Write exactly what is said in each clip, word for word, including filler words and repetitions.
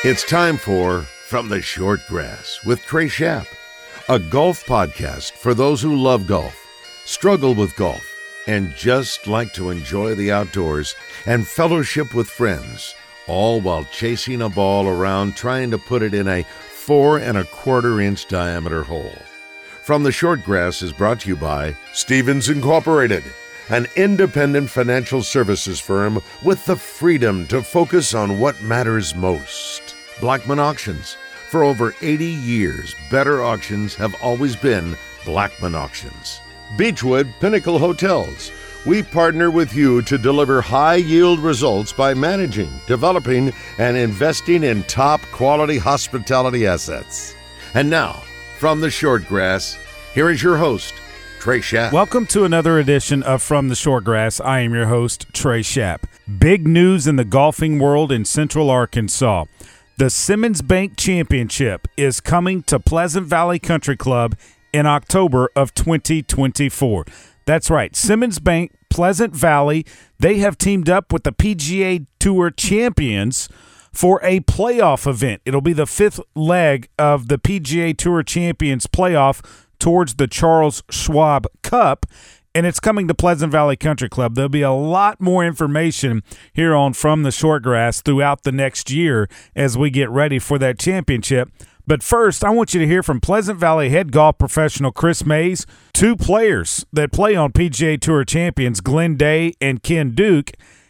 It's time for From the Short Grass with Trey Schapp, a golf podcast for those who love golf, struggle with golf, and just like to enjoy the outdoors and fellowship with friends, all while chasing a ball around trying to put it in a four and a quarter inch diameter hole. From the Short Grass is brought to you by Stevens Incorporated, an independent financial services firm with the freedom to focus on what matters most. Blackman Auctions. For over eighty years, better auctions have always been Blackman Auctions. Beechwood Pinnacle Hotels. We partner with you to deliver high-yield results by managing, developing, and investing in top-quality hospitality assets. And now, from the Short Grass, here is your host, Trey Schapp. Welcome to another edition of From the Short Grass. I am your host, Trey Schapp. Big news in the golfing world in Central Arkansas. The Simmons Bank Championship is coming to Pleasant Valley Country Club in October of twenty twenty-four. That's right, Simmons Bank, Pleasant Valley, they have teamed up with the P G A Tour champions for a playoff event. It'll be the fifth leg of the P G A Tour Champions playoff towards the Charles Schwab Cup, and it's coming to Pleasant Valley Country Club. There'll be a lot more information here on From the Short Grass throughout the next year as we get ready for that championship. But first, I want you to hear from Pleasant Valley head golf professional Chris Mays, two players that play on P G A Tour champions Glenn Day and Ken Duke,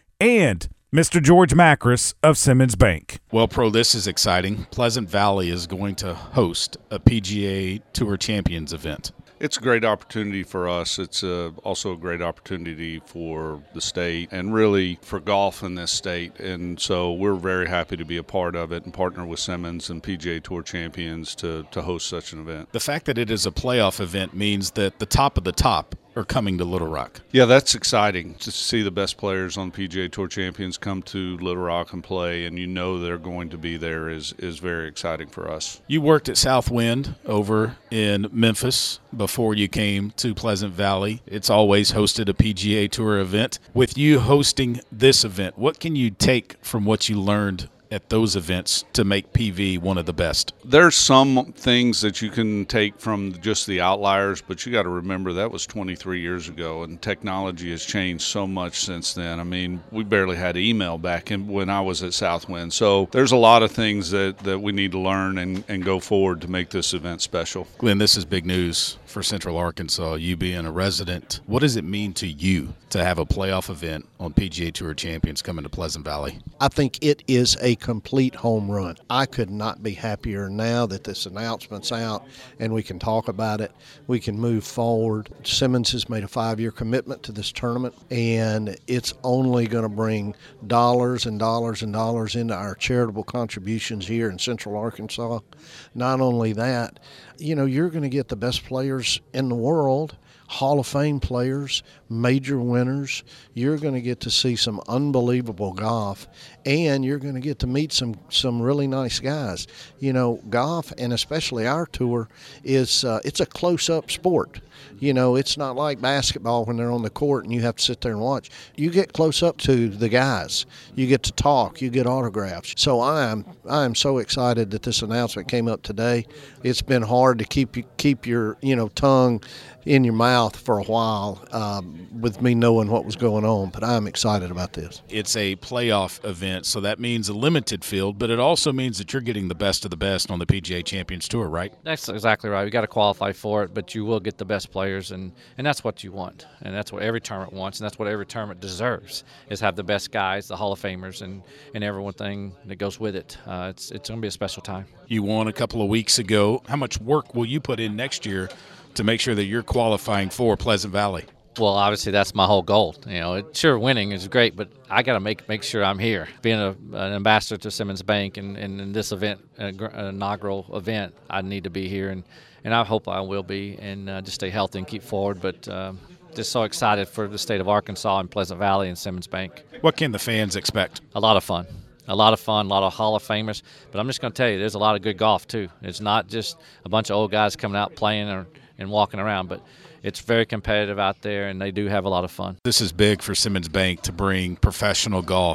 and Mister George Macris of Simmons Bank. Well, Pro, this is exciting. Pleasant Valley is going to host a P G A Tour Champions event. It's a great opportunity for us. It's uh, also a great opportunity for the state and really for golf in this state. And so we're very happy to be a part of it and partner with Simmons and P G A Tour Champions to, to host such an event. The fact that it is a playoff event means that the top of the top are coming to Little Rock. Yeah, that's exciting to see the best players on P G A Tour Champions come to Little Rock and play, and you know they're going to be there is, is very exciting for us. You worked at Southwind over in Memphis before you came to Pleasant Valley. It's always hosted a P G A Tour event. With you hosting this event, what can you take from what you learned at those events to make P V one of the best? There's some things that you can take from just the outliers, but you got to remember that was twenty-three years ago, and technology has changed so much since then. I mean, we barely had email back in, when I was at Southwind. So there's a lot of things that, that we need to learn and, and go forward to make this event special. Glenn, this is big news for Central Arkansas, you being a resident. What does it mean to you to have a playoff event on P G A Tour Champions coming to Pleasant Valley? I think it is a complete home run. I could not be happier now that this announcement's out and we can talk about it. We can move forward. Simmons has made a five-year commitment to this tournament, and it's only going to bring dollars and dollars and dollars into our charitable contributions here in Central Arkansas. Not only that, you know, you're going to get the best players in the world, Hall of Fame players, major winners. You're going to get to see some unbelievable golf, and you're going to get to meet some some really nice guys. You know, golf, and especially our tour, is uh, it's a close-up sport. You know, it's not like basketball when they're on the court and you have to sit there and watch. You get close up to the guys. You get to talk. You get autographs. So I am I am so excited that this announcement came up today. It's been hard to keep you, keep your you know tongue in your mouth for a while um, with me knowing what was going on, but I'm excited about this. It's a playoff event, so that means a limited field, but it also means that you're getting the best of the best on the P G A Champions Tour, right? That's exactly right. You got to qualify for it, but you will get the best players, and, and that's what you want, and that's what every tournament wants, and that's what every tournament deserves, is have the best guys, the Hall of Famers, and, and everything that goes with it. Uh, it's it's going to be a special time. You won a couple of weeks ago. How much work will you put in next year to make sure that you're qualifying for Pleasant Valley? Well, obviously that's my whole goal. You know, it, sure, winning is great, but I got to make make sure I'm here. Being a, an ambassador to Simmons Bank and, and in this event, an inaugural event, I need to be here, and, and I hope I will be, and uh, just stay healthy and keep forward. But um, just so excited for the state of Arkansas and Pleasant Valley and Simmons Bank. What can the fans expect? A lot of fun. A lot of fun, a lot of Hall of Famers. But I'm just going to tell you, there's a lot of good golf, too. It's not just a bunch of old guys coming out playing or, and walking around, but it's very competitive out there, and they do have a lot of fun. This is big for Simmons Bank to bring professional golf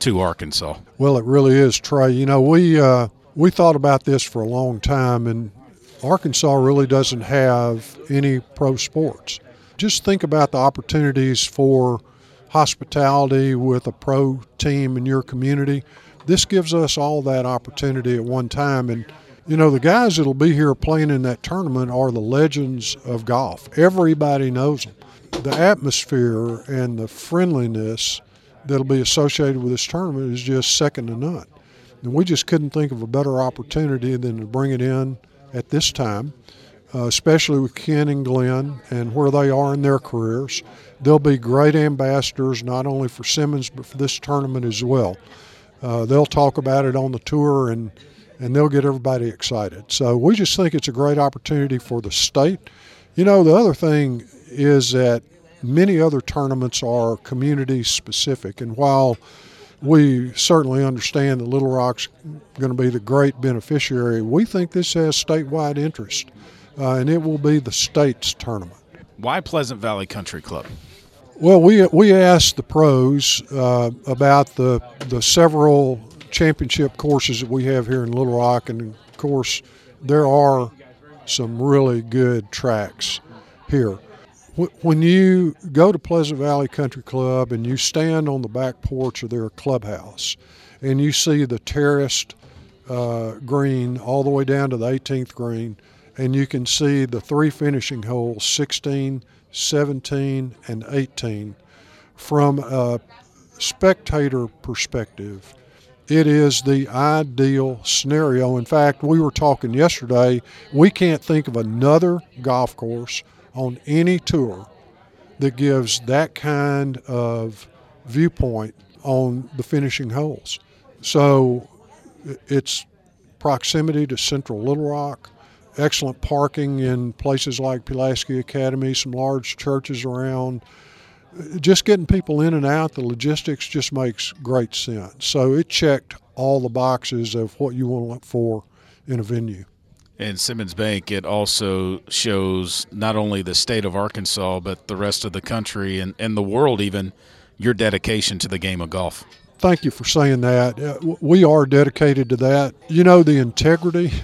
to Arkansas? Well, it really is, Trey. You know, we uh, we thought about this for a long time, and Arkansas really doesn't have any pro sports. Just think about the opportunities for hospitality with a pro team in your community. This gives us all that opportunity at one time. And, you know, the guys that'll be here playing in that tournament are the legends of golf. Everybody knows them. The atmosphere and the friendliness that'll be associated with this tournament is just second to none. And we just couldn't think of a better opportunity than to bring it in at this time, uh, especially with Ken and Glenn and where they are in their careers. They'll be great ambassadors not only for Simmons but for this tournament as well. Uh, they'll talk about it on the tour and, and they'll get everybody excited. So we just think it's a great opportunity for the state. You know, the other thing is that many other tournaments are community specific, and while we certainly understand that Little Rock's going to be the great beneficiary, we think this has statewide interest, uh, and it will be the state's tournament. Why Pleasant Valley Country Club? Well, we we asked the pros uh, about the the several championship courses that we have here in Little Rock, and of course there are some really good tracks here. When you go to Pleasant Valley Country Club and you stand on the back porch of their clubhouse and you see the terraced uh, green all the way down to the eighteenth green, and you can see the three finishing holes, sixteen, seventeen, and eighteen, from a spectator perspective, it is the ideal scenario. In fact, we were talking yesterday, we can't think of another golf course on any tour that gives that kind of viewpoint on the finishing holes. So it's proximity to Central Little Rock, excellent parking in places like Pulaski Academy, some large churches around. Just getting people in and out, the logistics just makes great sense. So it checked all the boxes of what you want to look for in a venue. And Simmons Bank, it also shows not only the state of Arkansas, but the rest of the country and, and the world even, your dedication to the game of golf. Thank you for saying that. Uh, we are dedicated to that. You know, the integrity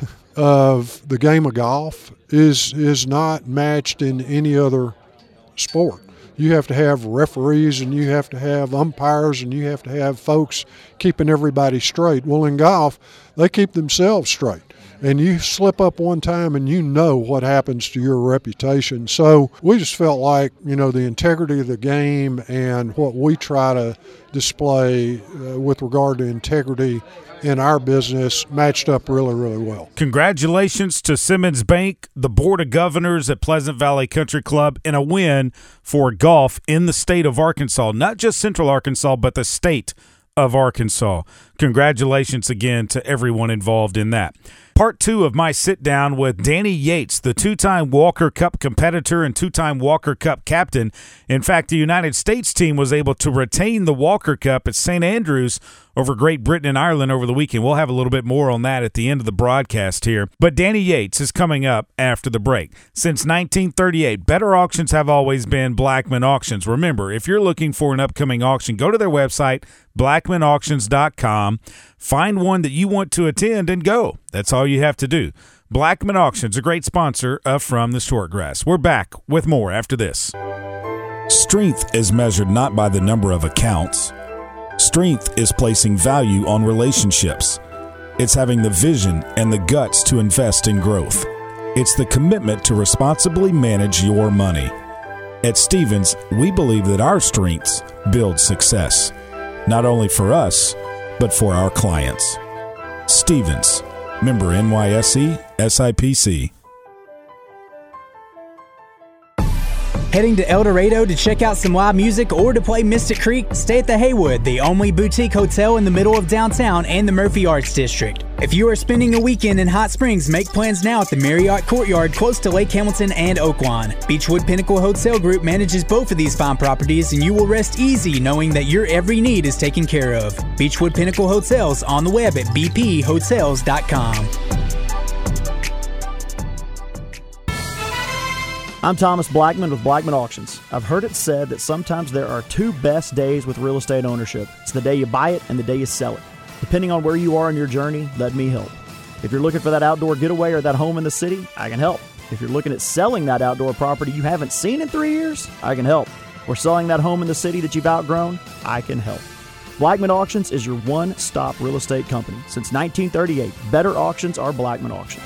of the game of golf is is not matched in any other sport. You have to have referees and you have to have umpires and you have to have folks keeping everybody straight. Well, in golf, they keep themselves straight. And you slip up one time and you know what happens to your reputation. So we just felt like, you know, the integrity of the game and what we try to display uh, with regard to integrity in our business matched up really, really well. Congratulations to Simmons Bank, the Board of Governors at Pleasant Valley Country Club, and a win for golf in the state of Arkansas, not just Central Arkansas, but the state of Arkansas. Congratulations again to everyone involved in that. Part two of my sit-down with Danny Yates, the two-time Walker Cup competitor and two-time Walker Cup captain. In fact, the United States team was able to retain the Walker Cup at Saint Andrews over Great Britain and Ireland over the weekend. We'll have a little bit more on that at the end of the broadcast here. But Danny Yates is coming up after the break. Since nineteen thirty-eight, better auctions have always been Blackman Auctions. Remember, if you're looking for an upcoming auction, go to their website, blackman auctions dot com. Find one that you want to attend and go. That's all you have to do. Blackman Auctions, a great sponsor of From the Shortgrass. We're back with more after this. Strength is measured not by the number of accounts. Strength is placing value on relationships. It's having the vision and the guts to invest in growth. It's the commitment to responsibly manage your money. At Stephens, we believe that our strengths build success, not only for us, but for our clients. Stephens, member N Y S E, S I P C. Heading to El Dorado to check out some live music or to play Mystic Creek? Stay at the Haywood, the only boutique hotel in the middle of downtown and the Murphy Arts District. If you are spending a weekend in Hot Springs, make plans now at the Marriott Courtyard close to Lake Hamilton and Oaklawn. Beechwood Pinnacle Hotel Group manages both of these fine properties, and you will rest easy knowing that your every need is taken care of. Beechwood Pinnacle Hotels on the web at b p hotels dot com. I'm Thomas Blackman with Blackman Auctions. I've heard it said that sometimes there are two best days with real estate ownership. It's the day you buy it and the day you sell it. Depending on where you are in your journey, let me help. If you're looking for that outdoor getaway or that home in the city, I can help. If you're looking at selling that outdoor property you haven't seen in three years, I can help. Or selling that home in the city that you've outgrown, I can help. Blackman Auctions is your one-stop real estate company. Since nineteen thirty-eight, better auctions are Blackman Auctions.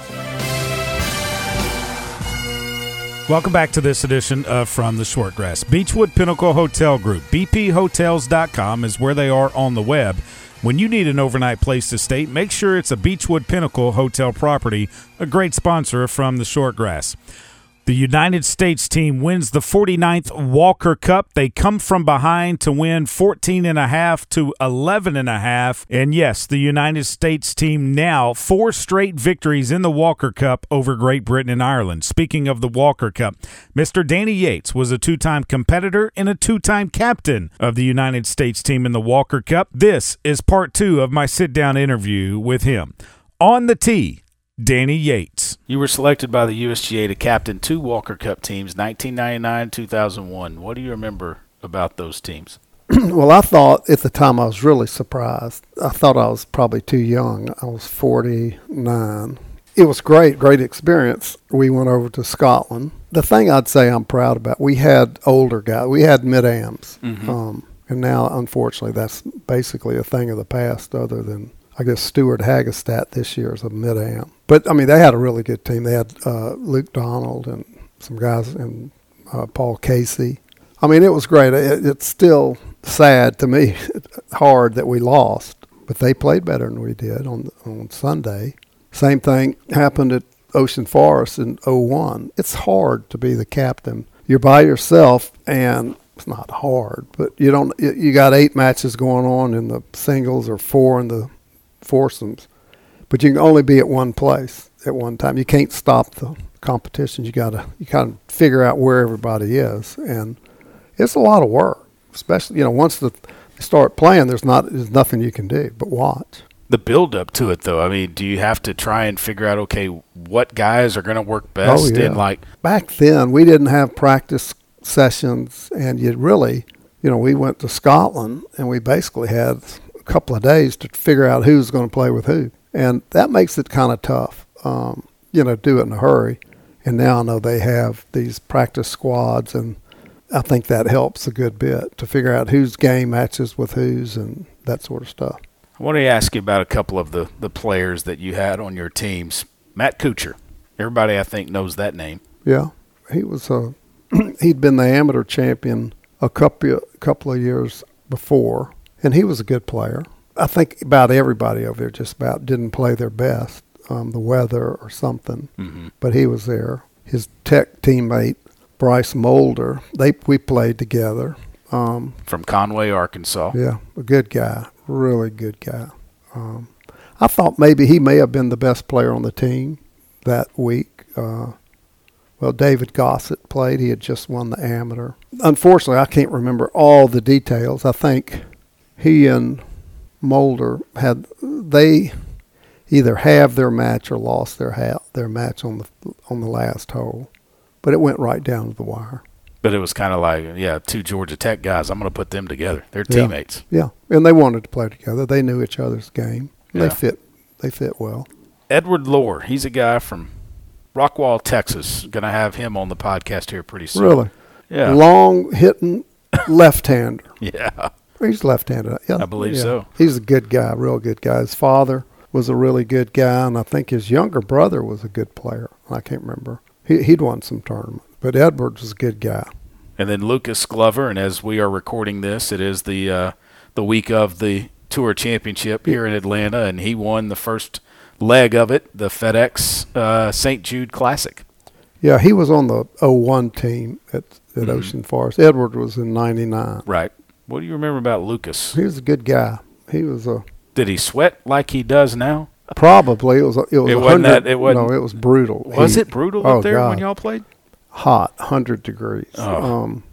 Welcome back to this edition of From the Shortgrass. Beechwood Pinnacle Hotel Group, B P hotels dot com is where they are on the web. When you need an overnight place to stay, make sure it's a Beechwood Pinnacle Hotel property, a great sponsor of From the Shortgrass. The United States team wins the forty-ninth Walker Cup. They come from behind to win fourteen and a half to eleven and a half. And yes, the United States team now four straight victories in the Walker Cup over Great Britain and Ireland. Speaking of the Walker Cup, Mister Danny Yates was a two-time competitor and a two-time captain of the United States team in the Walker Cup. This is part two of my sit-down interview with him. On the tee, Danny Yates. You were selected by the U S G A to captain two Walker Cup teams, nineteen ninety-nine, two thousand one. What do you remember about those teams? Well, I thought at the time I was really surprised. I thought I was probably too young. I was forty-nine. It was great, great experience. We went over to Scotland. The thing I'd say I'm proud about, we had older guys. We had mid-ams. Mm-hmm. Um, and now, unfortunately, that's basically a thing of the past other than I guess Stuart Hagestad this year is a mid-am. But, I mean, they had a really good team. They had uh, Luke Donald and some guys and uh, Paul Casey. I mean, it was great. It, it's still sad to me, hard that we lost. But they played better than we did on on Sunday. Same thing happened at Ocean Forest in oh one. It's hard to be the captain. You're by yourself, and it's not hard, but you don't. You got eight matches going on in the singles or four in the foursomes, but you can only be at one place at one time. You can't stop the competition. You gotta you kind of figure out where everybody is, and it's a lot of work. Especially, you know, once the, they start playing, there's not there's nothing you can do but watch. The build up to it, though. I mean, do you have to try and figure out, okay, what guys are going to work best? Oh, yeah. And like back then, we didn't have practice sessions, and you really, you know, we went to Scotland, and we basically had a couple of days to figure out who's going to play with who. And that makes it kind of tough, um, you know, do it in a hurry. And now I know they have these practice squads, and I think that helps a good bit to figure out whose game matches with whose and that sort of stuff. I want to ask you about a couple of the, the players that you had on your teams. Matt Kuchar. Everybody, I think, knows that name. Yeah. He was a, he'd been the amateur champion a couple, couple of years before, and he was a good player. I think about everybody over there just about didn't play their best, um, the weather or something, mm-hmm. but he was there. His Tech teammate, Bryce Mulder, they we played together. Um, From Conway, Arkansas. Yeah, a good guy, really good guy. Um, I thought maybe he may have been the best player on the team that week. Uh, well, David Gossett played. He had just won the amateur. Unfortunately, I can't remember all the details. I think he and Mulder had they either have their match or lost their ha- their match on the on the last hole, but it went right down to the wire. But it was kind of like, yeah, two Georgia Tech guys. I'm going to put them together. They're teammates. Yeah. yeah, and they wanted to play together. They knew each other's game. Yeah. They fit. They fit well. Edward Lohr, he's a guy from Rockwall, Texas. Going to have him on the podcast here pretty soon. Really? Yeah. Long hitting left-hander. Yeah. He's left-handed. Yeah, I believe yeah. so. He's a good guy, real good guy. His father was a really good guy, and I think his younger brother was a good player. I can't remember. He, he'd won some tournaments, but Edwards was a good guy. And then Lucas Glover, and as we are recording this, it is the uh, the week of the Tour Championship here in Atlanta, and he won the first leg of it, the FedEx uh, Saint Jude Classic. Yeah, he was on the oh one team at, at mm-hmm. Ocean Forest. Edward was in ninety-nine. Right. What do you remember about Lucas? He was a good guy. He was a. Did he sweat like he does now? Probably. It was. A, it was. It wasn't that. It wasn't. No, it was brutal. Was he, it brutal oh up there God. when y'all played? Hot, one hundred degrees. Oh. Um,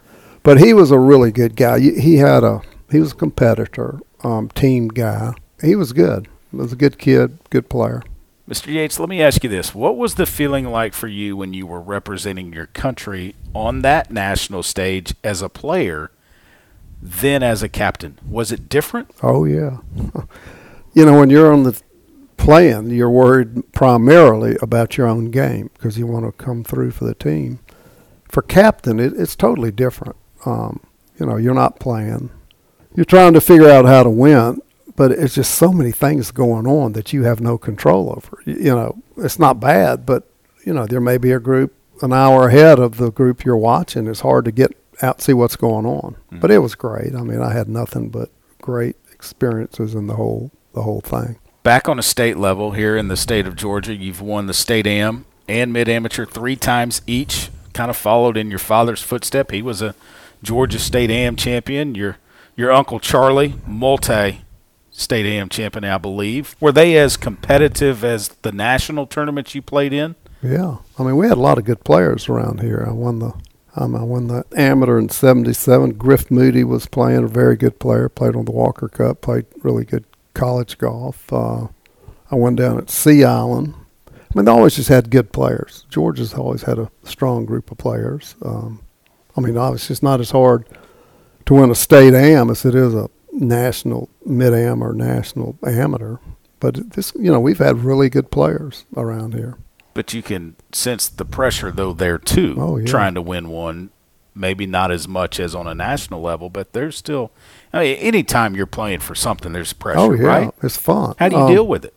but he was a really good guy. He had a. He was a competitor, um, team guy. He was good. He was a good kid, good player. Mister Yates, let me ask you this. What was the feeling like for you when you were representing your country on that national stage as a player, then as a captain? Was it different? Oh, yeah. You know, when you're on the playing, you're worried primarily about your own game because you want to come through for the team. For captain, it, it's totally different. Um, you know, you're not playing. You're trying to figure out how to win. But it's just so many things going on that you have no control over. You know, it's not bad, but, you know, there may be a group an hour ahead of the group you're watching. It's hard to get out and see what's going on. Mm-hmm. But it was great. I mean, I had nothing but great experiences in the whole the whole thing. Back on a state level here in the state of Georgia, you've won the state am and mid-amateur three times each, kind of followed in your father's footstep. He was a Georgia state am champion. Your, your uncle Charlie, multi state A M champion, I believe. Were they as competitive as the national tournaments you played in? Yeah, I mean, we had a lot of good players around here. I won the, um, I won the amateur in seventy-seven. Griff Moody was playing, a very good player. Played on the Walker Cup. Played really good college golf. Uh, I won down at Sea Island. I mean, they always just had good players. Georgia's always had a strong group of players. Um, I mean, obviously, it's not as hard to win a state A M as it is a national mid-am or national amateur, but this, you know, we've had really good players around here. But you can sense the pressure, though, there too. Oh, yeah. Trying to win one, maybe not as much as on a national level, but there's still. I mean, anytime you're playing for something, there's pressure. Oh yeah, right? It's fun. How do you um, deal with it?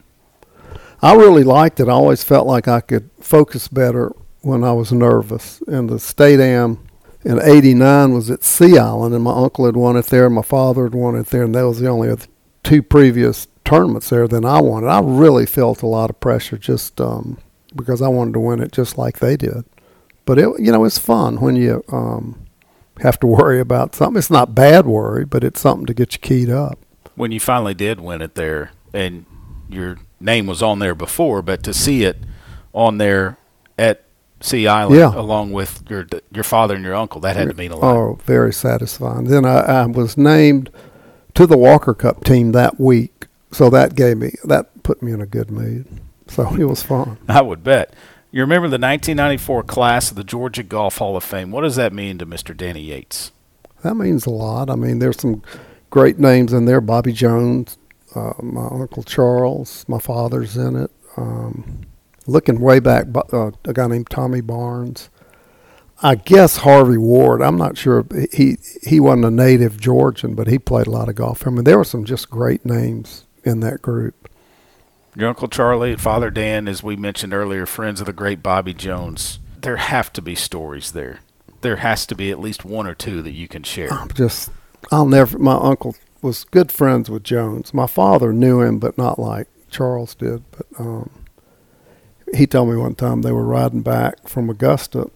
I really liked it. I always felt like I could focus better when I was nervous. And the state am in eighty-nine was at Sea Island, and my uncle had won it there, and my father had won it there, and that was the only two previous tournaments there. Then I won it. I really felt a lot of pressure just um, because I wanted to win it just like they did. But, it, you know, it's fun when you um, have to worry about something. It's not bad worry, but it's something to get you keyed up. When you finally did win it there, and your name was on there before, but to see it on there at Sea Island, yeah. along with your your father and your uncle, that had to mean a lot. Oh, very satisfying. Then I, I was named to the Walker Cup team that week, so that gave me that put me in a good mood. So it was fun. I would bet. You remember the nineteen ninety-four class of the Georgia Golf Hall of Fame. What does that mean to Mister Danny Yates? That means a lot. I mean, there's some great names in there. Bobby Jones, uh, my Uncle Charles, my father's in it. Um, looking way back, uh, a guy named Tommy Barnes. I guess Harvey Ward. I'm not sure. He he wasn't a native Georgian, but he played a lot of golf. I mean, there were some just great names in that group. Your Uncle Charlie and Father Dan, as we mentioned earlier, friends of the great Bobby Jones. There have to be stories there. There has to be at least one or two that you can share. I'm just, I'll never, my uncle was good friends with Jones. My father knew him, but not like Charles did. But um, he told me one time they were riding back from Augusta,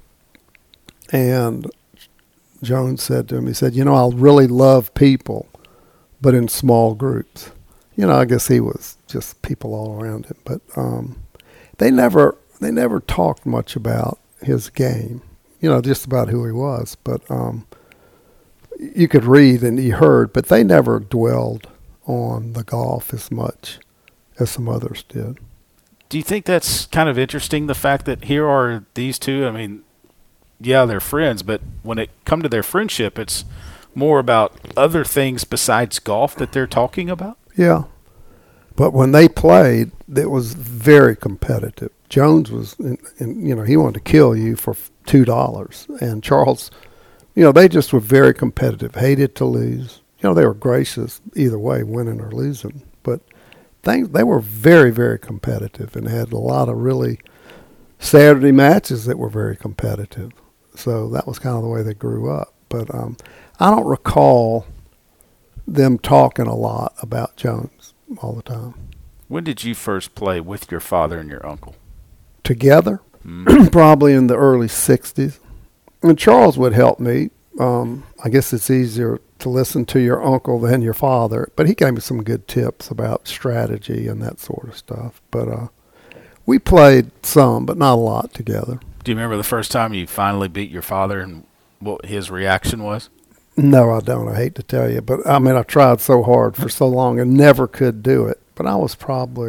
and Jones said to him, he said, you know, I really love people, but in small groups. You know, I guess he was just people all around him. But um, they never they never talked much about his game, you know, just about who he was. But um, you could read and you heard, but they never dwelled on the golf as much as some others did. Do you think that's kind of interesting, the fact that here are these two? I mean, yeah, they're friends, but when it come to their friendship, it's more about other things besides golf that they're talking about? Yeah. But when they played, it was very competitive. Jones was, in, in, you know, he wanted to kill you for two dollars. And Charles, you know, they just were very competitive, hated to lose. You know, they were gracious either way, winning or losing. But things, they were very, very competitive and had a lot of really Saturday matches that were very competitive. So that was kind of the way they grew up. But um, I don't recall them talking a lot about Jones all the time. When did you first play with your father and your uncle? Together? Mm. Probably in the early sixties. And Charles would help me. Um, I guess it's easier to listen to your uncle than your father. But he gave me some good tips about strategy and that sort of stuff. But uh, we played some, but not a lot together. Do you remember the first time you finally beat your father and what his reaction was? No, I don't. I hate to tell you. But, I mean, I tried so hard for so long and never could do it. But I was probably,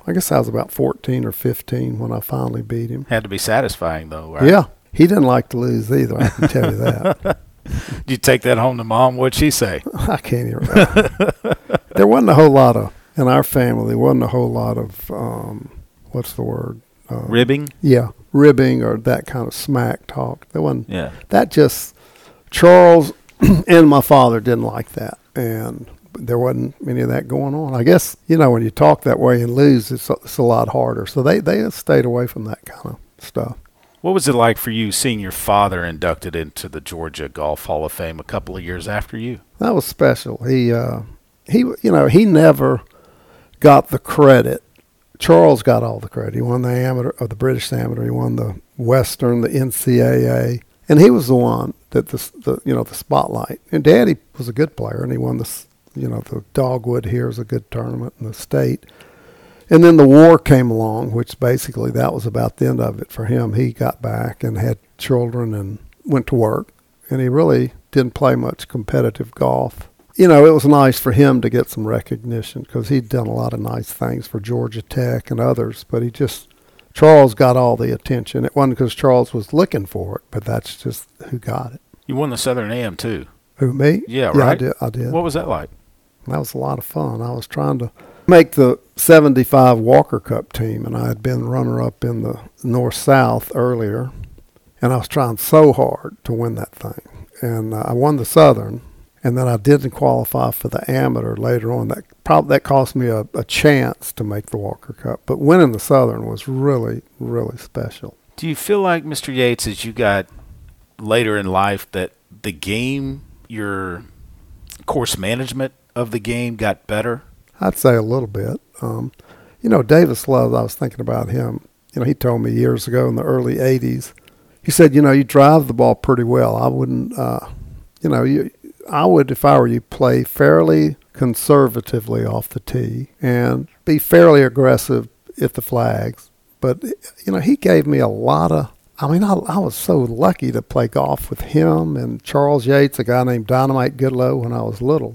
I guess I was about fourteen or fifteen when I finally beat him. Had to be satisfying, though, right? Yeah. He didn't like to lose either, I can tell you that. Did you take that home to Mom? What'd she say? I can't even remember. There wasn't a whole lot of, in our family, there wasn't a whole lot of, um, what's the word? Uh, Ribbing? Yeah, ribbing or that kind of smack talk. There wasn't. Yeah. That just, Charles and my father didn't like that. And there wasn't any of that going on. I guess, you know, when you talk that way and lose, it's a, it's a lot harder. So they, they stayed away from that kind of stuff. What was it like for you seeing your father inducted into the Georgia Golf Hall of Fame a couple of years after you? That was special. He, uh, he, you know, he never got the credit. Charles got all the credit. He won the amateur, or the British Amateur. He won the Western, the N C A A, and he was the one that the, the you know the spotlight. And Daddy was a good player, and he won the you know the Dogwood here is a good tournament in the state. And then the war came along, which basically that was about the end of it for him. He got back and had children and went to work, and he really didn't play much competitive golf. You know, it was nice for him to get some recognition because he'd done a lot of nice things for Georgia Tech and others, but he just, Charles got all the attention. It wasn't because Charles was looking for it, but that's just who got it. You won the Southern A M too. Who, me? Yeah, yeah right? I did, I did. What was that like? That was a lot of fun. I was trying to make the seventy-five Walker Cup team, and I had been runner-up in the North-South earlier, and I was trying so hard to win that thing. And uh, I won the Southern, and then I didn't qualify for the Amateur later on. That probably that cost me a, a chance to make the Walker Cup. But winning the Southern was really, really special. Do you feel like, Mister Yates, as you got later in life, that the game, your course management of the game got better? I'd say a little bit. Um, you know, Davis Love, I was thinking about him. You know, he told me years ago in the early eighties, he said, you know, you drive the ball pretty well. I wouldn't, uh, you know, you, I would, if I were you, play fairly conservatively off the tee and be fairly aggressive at the flags. But, you know, he gave me a lot of, I mean, I, I was so lucky to play golf with him and Charles Yates, a guy named Dynamite Goodloe when I was little.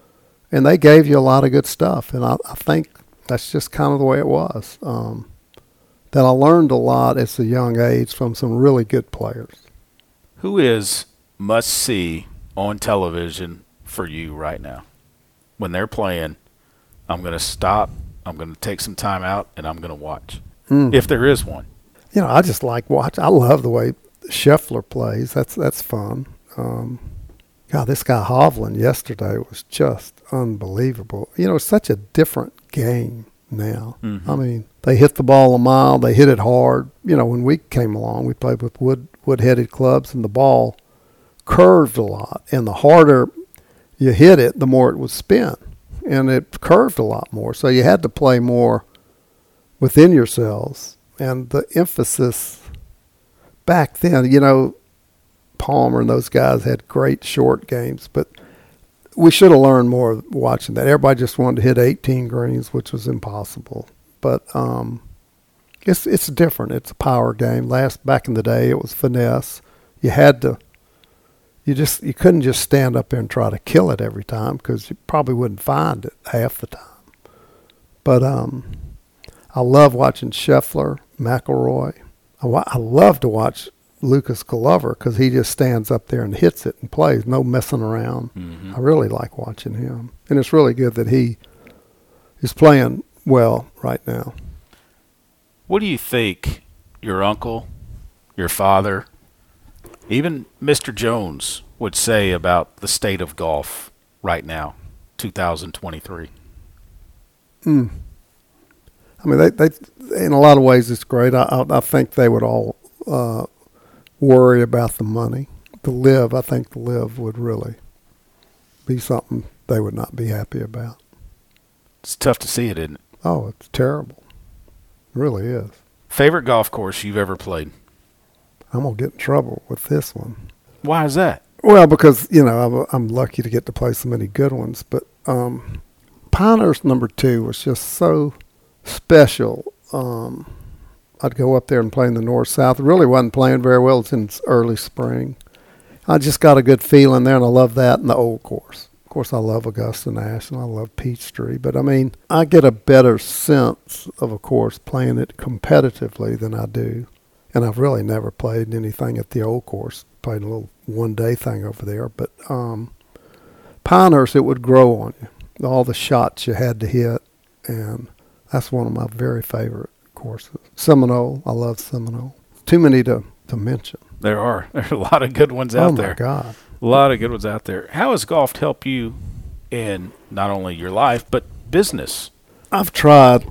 And they gave you a lot of good stuff. And I, I think that's just kind of the way it was. Um, that I learned a lot at a young age from some really good players. Who is must-see on television for you right now? When they're playing, I'm going to stop, I'm going to take some time out, and I'm going to watch, mm. if there is one. You know, I just like watch. I love the way Scheffler plays. That's that's fun. Um, God, this guy Hovland yesterday was just unbelievable. You know, it's such a different game now. Mm-hmm. I mean, they hit the ball a mile. They hit it hard. You know, when we came along, we played with wood wood-headed clubs, and the ball curved a lot. And the harder you hit it, the more it would spin. And it curved a lot more. So you had to play more within yourselves. And the emphasis back then, you know, Palmer and those guys had great short games, but we should have learned more watching that. Everybody just wanted to hit eighteen greens, which was impossible. But um, it's it's different. It's a power game. Last back in the day, it was finesse. You had to. You just you couldn't just stand up there and try to kill it every time because you probably wouldn't find it half the time. But um, I love watching Scheffler, McIlroy. I, wa- I love to watch Lucas Glover because he just stands up there and hits it and plays, no messing around. Mm-hmm. I really like watching him. And it's really good that he is playing well right now. What do you think your uncle, your father, even Mister Jones would say about the state of golf right now, two thousand twenty-three? Mm. I mean, they, they, in a lot of ways, it's great. I, I, I think they would all uh, worry about the money. The live, I think the live would really be something they would not be happy about. It's tough to see it, isn't it? Oh, it's terrible. It really is. Favorite golf course you've ever played? I'm going to get in trouble with this one. Why is that? Well, because, you know, I'm, I'm lucky to get to play so many good ones. But um, Pinehurst number two was just so special. Um, I'd go up there and play in the north-south. It really wasn't playing very well. It's in early spring. I just got a good feeling there, and I love that and the old course. Of course, I love Augusta National. I love Peachtree. But, I mean, I get a better sense of a course playing it competitively than I do. And I've really never played anything at the old course. Played a little one-day thing over there. But um, Pinehurst, it would grow on you. All the shots you had to hit. And that's one of my very favorite courses. Seminole, I love Seminole. Too many to, to mention. There are. There are a lot of good ones out oh there. Oh, my God. A lot of good ones out there. How has golf helped you in not only your life, but business? I've tried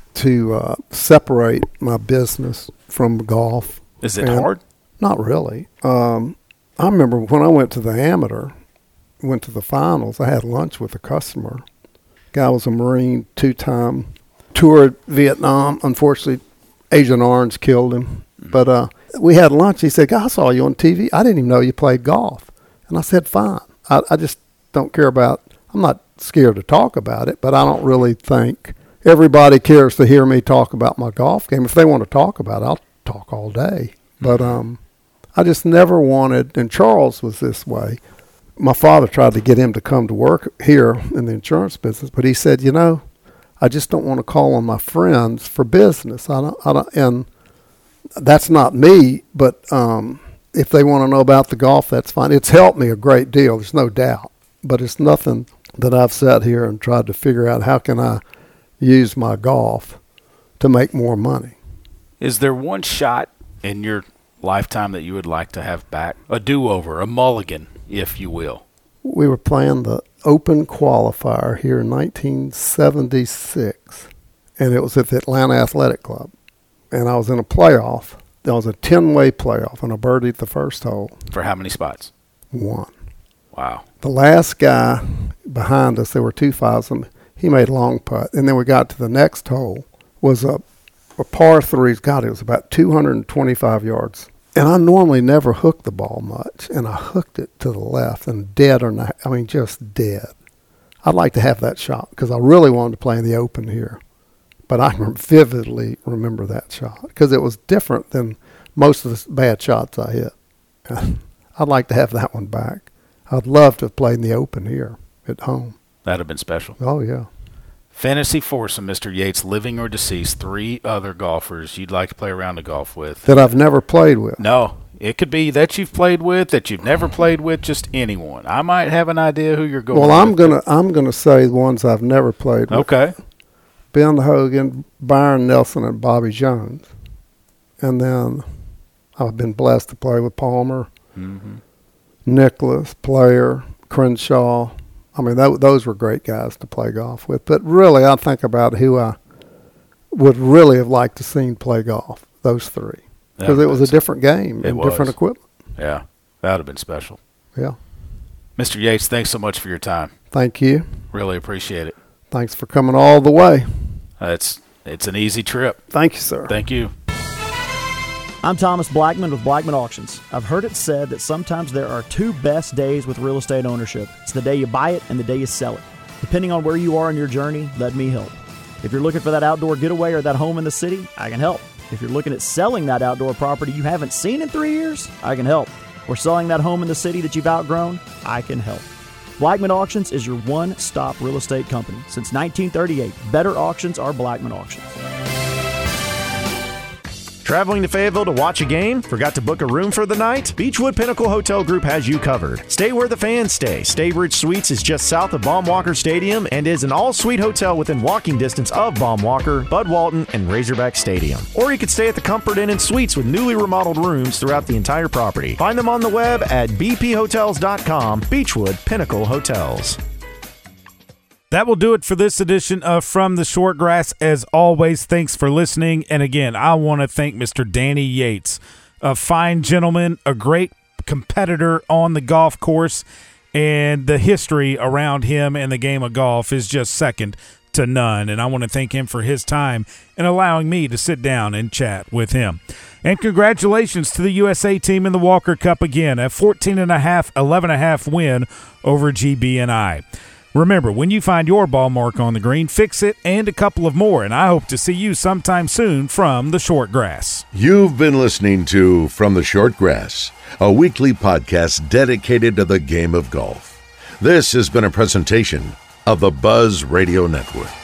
to uh, separate my business from golf. Is it hard? Not really. Um, I remember when I went to the amateur, went to the finals, I had lunch with a customer. Guy was a Marine, two-time, toured Vietnam. Unfortunately, Agent Orange killed him. But uh, we had lunch. He said, I saw you on T V. I didn't even know you played golf. And I said, fine. I, I just don't care about, I'm not scared to talk about it, but I don't really think everybody cares to hear me talk about my golf game. If they want to talk about it, I'll talk all day. But um, I just never wanted, and Charles was this way. My father tried to get him to come to work here in the insurance business, but he said, you know, I just don't want to call on my friends for business. I don't, I don't, and that's not me, but um, if they want to know about the golf, that's fine. It's helped me a great deal, there's no doubt. But it's nothing that I've sat here and tried to figure out how can I use my golf to make more money. Is there one shot in your lifetime that you would like to have back? A do-over, a mulligan, if you will. We were playing the Open Qualifier here in nineteen seventy-six, and it was at the Atlanta Athletic Club. And I was in a playoff. There was a ten-way playoff, and I birdied the first hole. For how many spots? One. Wow. The last guy behind us, there were two fives, and he made a long putt. And then we got to the next hole, was a, a par three. God, it was about two hundred twenty-five yards. And I normally never hook the ball much, and I hooked it to the left and dead or not, I mean, just dead. I'd like to have that shot because I really wanted to play in the Open here. But I vividly remember that shot because it was different than most of the bad shots I hit. I'd like to have that one back. I'd love to have played in the Open here at home. That'd have been special. Oh, yeah. Fantasy foursome, Mister Yates, living or deceased, three other golfers you'd like to play around the golf with. That I've never played with. No. It could be that you've played with, that you've never played with, just anyone. I might have an idea who you're going well, with. Well, I'm gonna I'm gonna say the ones I've never played with. Okay. Ben Hogan, Byron Nelson, and Bobby Jones. And then I've been blessed to play with Palmer, mm-hmm. Nicholas, Player, Crenshaw. I mean, that, those were great guys to play golf with. But really, I think about who I would really have liked to seen play golf, those three. Because it was a different game and different equipment. Yeah, that would have been special. Yeah. Mister Yates, thanks so much for your time. Thank you. Really appreciate it. Thanks for coming all the way. Uh, it's, it's an easy trip. Thank you, sir. Thank you. I'm Thomas Blackman with Blackman Auctions. I've heard it said that sometimes there are two best days with real estate ownership. It's the day you buy it and the day you sell it. Depending on where you are in your journey, let me help. If you're looking for that outdoor getaway or that home in the city, I can help. If you're looking at selling that outdoor property you haven't seen in three years, I can help. Or selling that home in the city that you've outgrown, I can help. Blackman Auctions is your one-stop real estate company. Since nineteen thirty-eight, better auctions are Blackman Auctions. Traveling to Fayetteville to watch a game? Forgot to book a room for the night? Beechwood Pinnacle Hotel Group has you covered. Stay where the fans stay. Staybridge Suites is just south of Baum Walker Stadium and is an all-suite hotel within walking distance of Baum Walker, Bud Walton, and Razorback Stadium. Or you could stay at the Comfort Inn and Suites with newly remodeled rooms throughout the entire property. Find them on the web at b p hotels dot com. Beechwood Pinnacle Hotels. That will do it for this edition of From the Short Grass. As always, thanks for listening. And again, I want to thank Mister Danny Yates, a fine gentleman, a great competitor on the golf course, and the history around him and the game of golf is just second to none. And I want to thank him for his time and allowing me to sit down and chat with him. And congratulations to the U S A team in the Walker Cup again, a fourteen and a half, eleven and a half win over G B and I. Remember, when you find your ball mark on the green, fix it and a couple of more, and I hope to see you sometime soon from the Short Grass. You've been listening to From the Short Grass, a weekly podcast dedicated to the game of golf. This has been a presentation of the Buzz Radio Network.